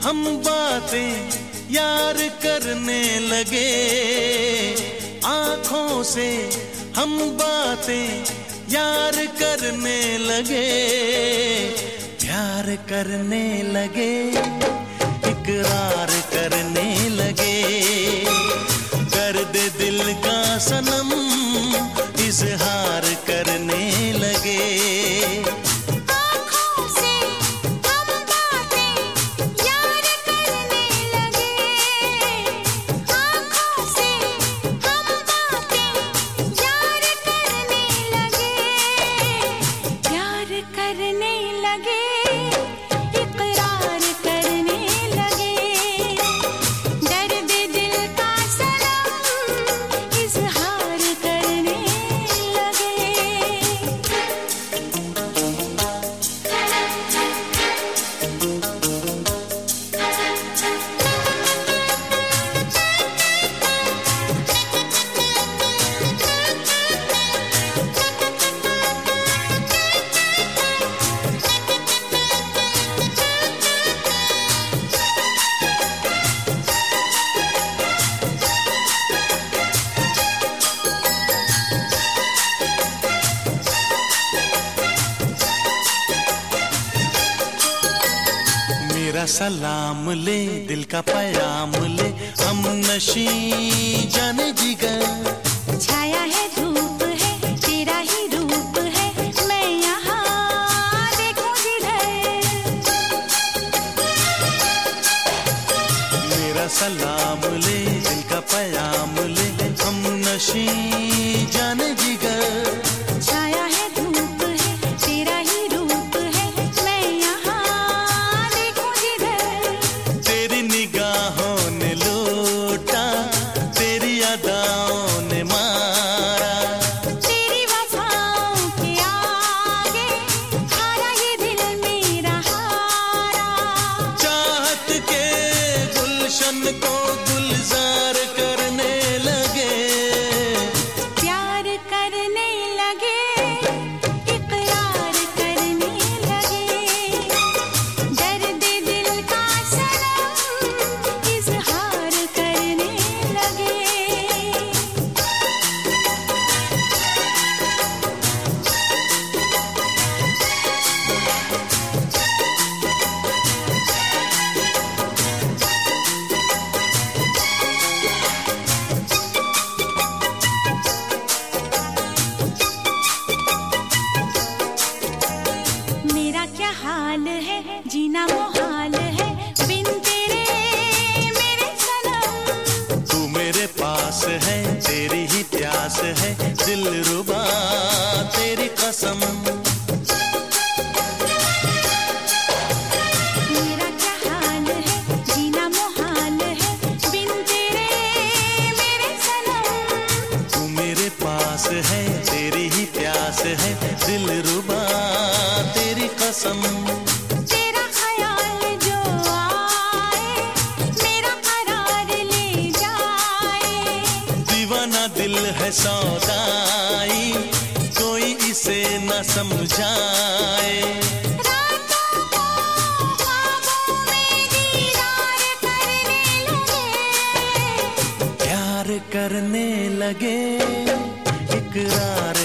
हम बातें यार करने लगे, आँखों से हम बातें यार करने लगे, प्यार करने लगे, इकरार करने लगे, कर दे दिल का सनम इजहार करने लगे। मेरा सलाम ले, दिल का पयाम ले, हम नशी जाने जिगर। छाया है धूप है, तेरा ही रूप है, मैं यहाँ देखूं जिधर। मेरा सलाम ले, दिल का पयाम ले, हम नशी जाने जिगर। छाया है धूप है, तेरा ही रूप है, मैं यहाँ देखूं जिधर। तेरी निगाहों ने लूटा, तेरी अदाओं ने मारा, तेरी वफाओं के आगे हारा ये दिल मेरा हारा। चाहत के गुलशन को गुलजार करने लगे, प्यार करने लगे, इकरार करने लगे, दर्द दिल का सनम इजहार करने लगे। मेरा क्या हाल है, जीना मुहाल है, बिन तेरे मेरे सनम। तू मेरे पास है, तेरी ही प्यास है, दिल रुबा तेरी कसम। मेरा क्या हाल है, जीना मुहाल है, बिन तेरे मेरे सनम। तू मेरे पास है, तेरी ही प्यास है, दिल रुबा तेरी कसम। तेरा ख्याल जो आए, मेरा करार ले जाए। दीवाना दिल है सौदाई, कोई इसे न समझाए। रातों को ख्वाबों में दीदार करने लगे, प्यार करने लगे, इकरार